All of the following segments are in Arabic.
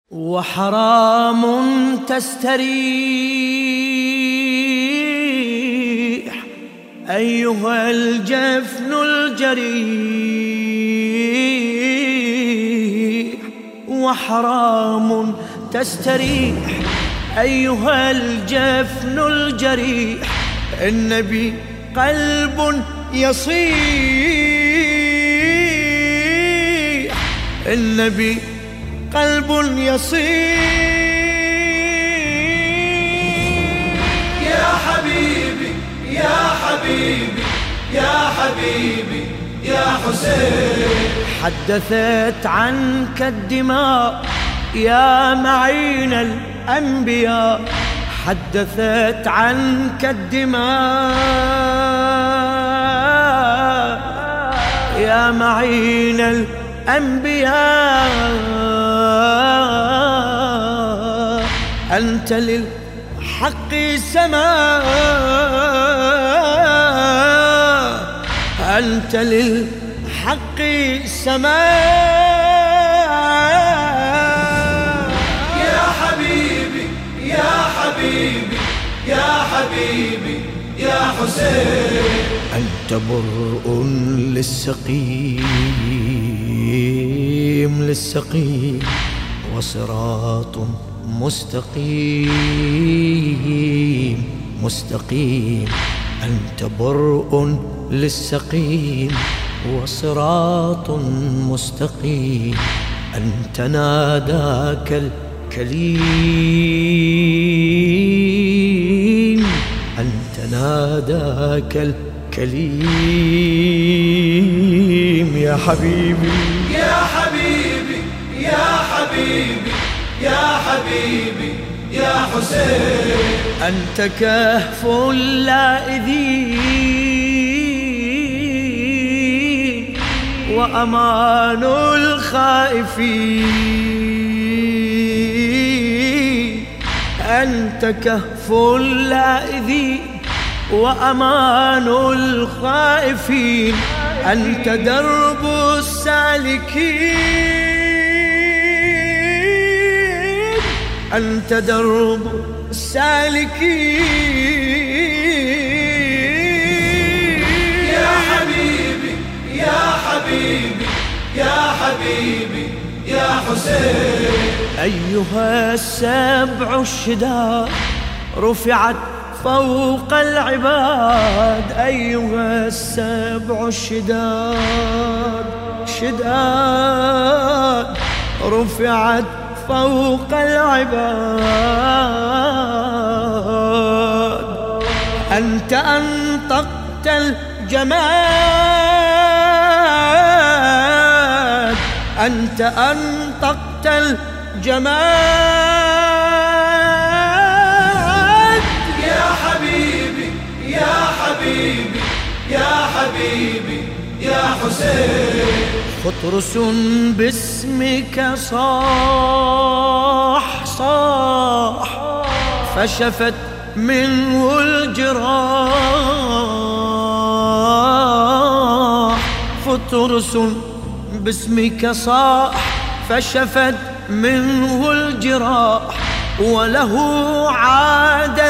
وحرام تستريح أيها الجفن الجريح، وحرام تستريح أيها الجفن الجريح، النبي قلب يصيح، النبي قلب يصيح. يا حبيبي يا حبيبي يا حبيبي يا حسين، حدثت عنك الدماء يا معين الأنبياء، حدثت عنك الدماء يا معين الأنبياء، أنت للحق سماء، أنت للحق سماء. يا حبيبي يا حبيبي يا حبيبي يا حسين، أنت برء للسقيم للسقيم، وصراط مستقيم مستقيم، أنت برء للسقيم وصراط مستقيم، أنت ناداك الكليم، أنت ناداك الكليم. يا حبيبي يا حبيبي يا حبيبي يا حبيبي يا حسين، أنت كهف اللاذين وأمان الخائفين، أنت كهف اللاذين وأمان الخائفين، أنت درب السالكين، أنت درب السالكين. يا حبيبي يا حبيبي يا حبيبي يا حسين، أيها السبع الشداد رفعت فوق العباد، أيها السبع الشداد شداد رفعت فوق العباد، أنت أنطقت الجماد، أنت أنطقت الجماد. يا حبيبي يا حبيبي يا حبيبي يا حسين، خطرس باسمك صاح صاح فشفت منه الجراح، خطرس باسمك صاح فشفت منه الجراح، وله عاد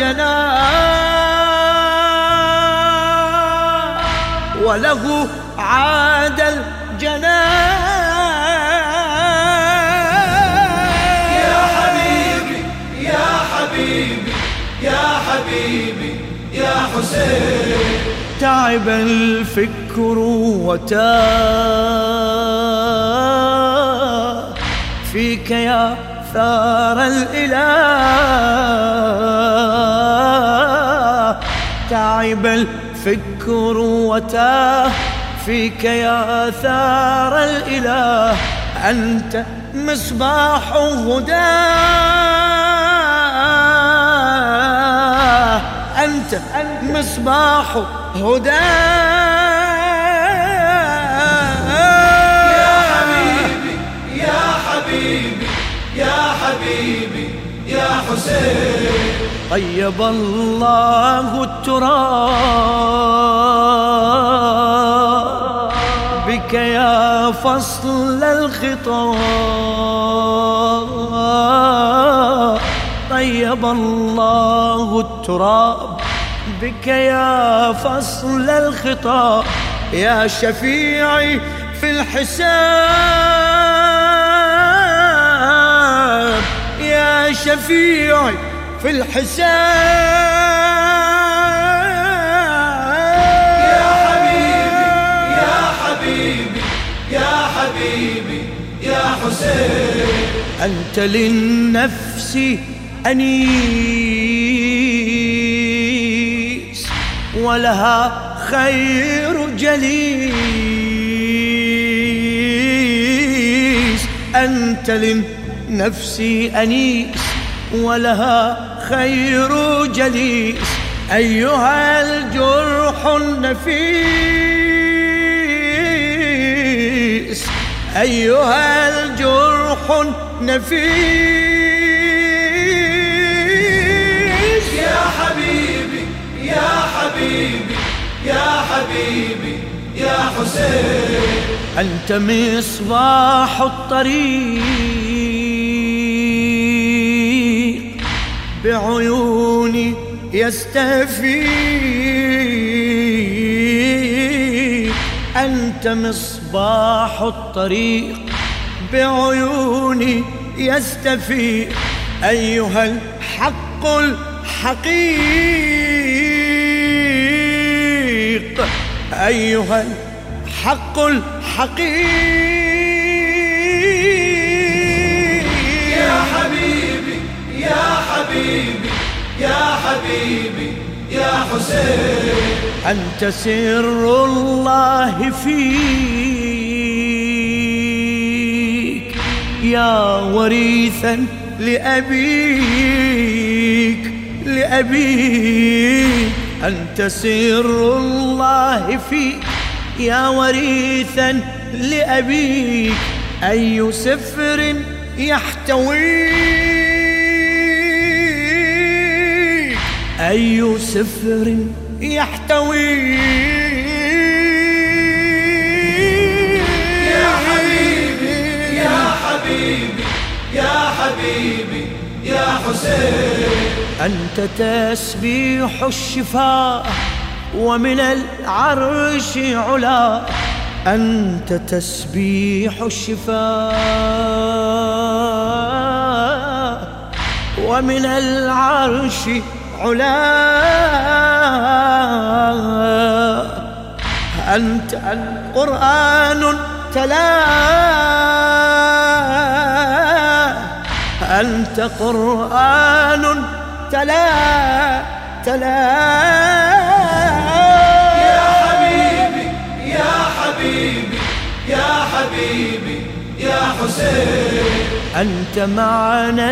الجناح، وله عاد الجناح. يا حبيبي يا حبيبي يا حبيبي يا حسين، تعب الفكر وتاه فيك يا ثار الإله، تعب الفكر وتاه فيك يا ثار الإله، أنت مصباح هداه، أنت مصباح هداه. يا حبيبي يا حبيبي يا حبيبي يا حسين، طيب الله التراب بك يا فصل الخطاب، طيب الله التراب بك يا فصل الخطاب، يا شفيعي في الحساب، يا شفيعي في الحساب. يا حبيبي يا حبيبي يا حبيبي يا حسين، أنت للنفس أنيس ولها خير جليس، أنت للنفس أنيس ولها خير جليس، أيها الجرح النفيس، أيها الجرح النفيس. يا حبيبي يا حبيبي يا حبيبي يا حسين، أنت مصباح الطريق بعيوني يستفيق، أنت مصباح الطريق بعيوني يستفيق، أيها الحق الحقيق، أيها الحق الحقيق. يا حبيبي يا حبيبي يا حبيبي يا حسين، أنت سر الله فيك يا وريثا لأبيك لأبيك، أنت سر الله فيك يا وريثا لأبيك، أي سفر يحتويك، أي سفر يحتويك. يا حبيبي يا حبيبي يا حبيبي يا حسين، أنت تسبيح الشفاء ومن العرش علا، أنت تسبيح الشفاء ومن العرش علا، أنت قرآن تلا، أنت قرآن تلا تلا. يا حبيبي يا حبيبي يا حبيبي يا حسين، أنت معنى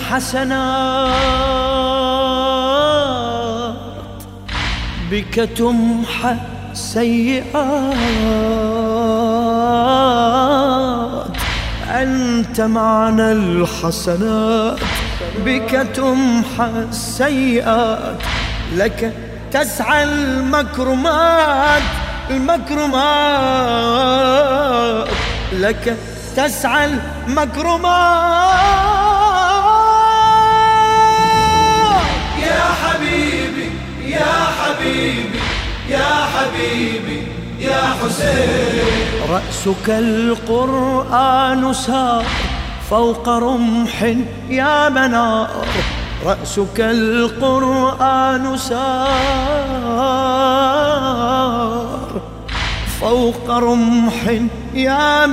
الحسنات بك تمحى السيئات، أنت معنى الحسنات بك تمحى السيئات، لك تسعى المكرمات المكرمات، لك تسعى المكرمات. يا حبيبي يا حبيبي يا حبيبي يا حسين، رأسك القرآن سار فوق رمح يا منار، رأسك القرآن سار فوق رمح يا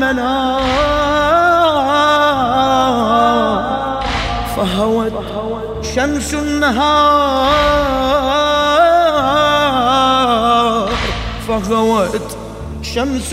منار، فهوت شمس النهار، فهوت شمس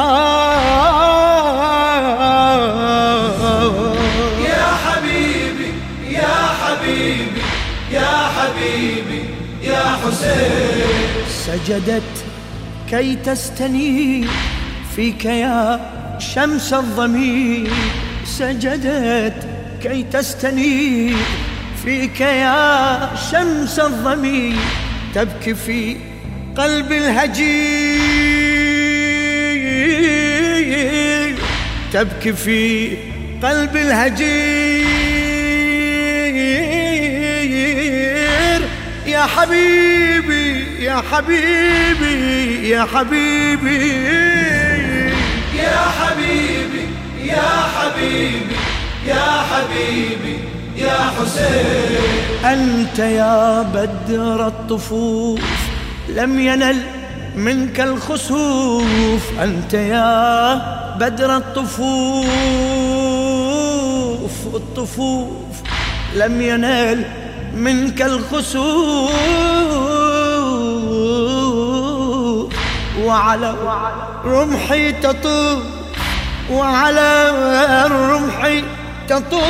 النهار. يا حبيبي يا حبيبي يا حبيبي يا حسين، سجدت كي تستنير فيك يا شمس الضمير، سجدت كي تستنير فيك يا شمس الضمير، تبكي في قلب الهجير، تبكي في قلب الهجير. يا حبيبي يا حبيبي يا حبيبي يا حبيبي يا حبيبي يا حبيبي يا حسين. أنت يا بدر الطفوف لم ينل منك الخسوف، أنت يا بدر الطفوف لم ينل منك الخسوف، وعلى رمحي تطوف، وعلى الرمح تطوف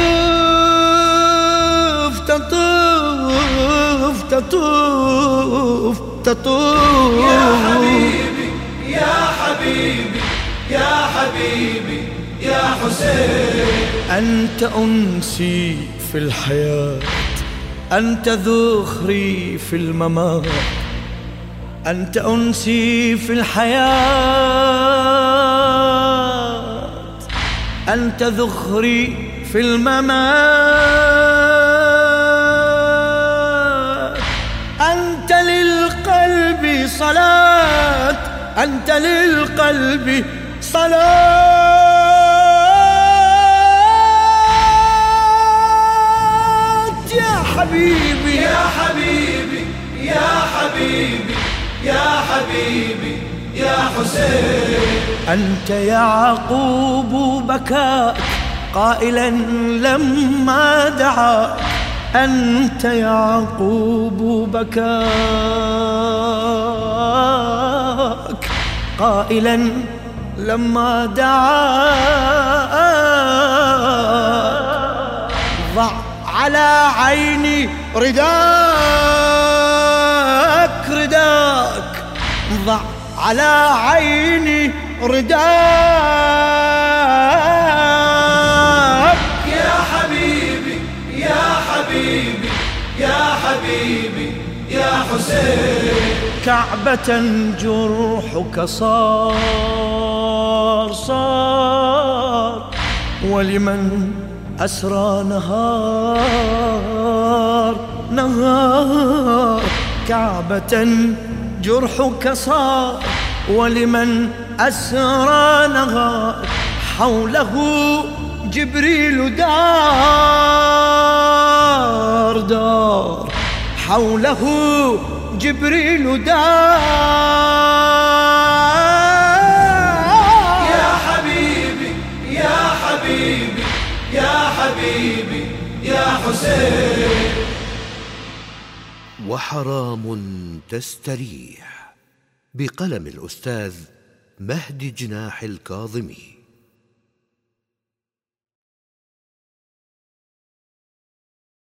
تطوف تطوف تطوف. يا حبيبي يا حبيبي يا حبيبي يا حسين. أنت أنسي في الحياة، أنت ذخري في الممات، أنت أنسي في الحياة، أنت ذخري في الممات، أنت للقلب صلاة، أنت للقلب صلاة. يا حبيبي يا حبيبي يا حبيبي يا حبيبي يا حسين. أنت يعقوب بكاك قائلا لما دعا، أنت يعقوب بكاك قائلا لما دعا، ضع على عيني رداك رداك، ضع على عيني رداك. يا حبيبي يا حبيبي يا حبيبي يا حسين. كعبة جرحك صار ولمن أسرى نهار، كعبة جرحك صار ولمن أسرى نهار، حوله جبريل دار، حوله جبريل دار. يا حبيبي يا حبيبي يا حبيبي يا حسين. وحرام تستريح بقلم الأستاذ مهدي جناح الكاظمي.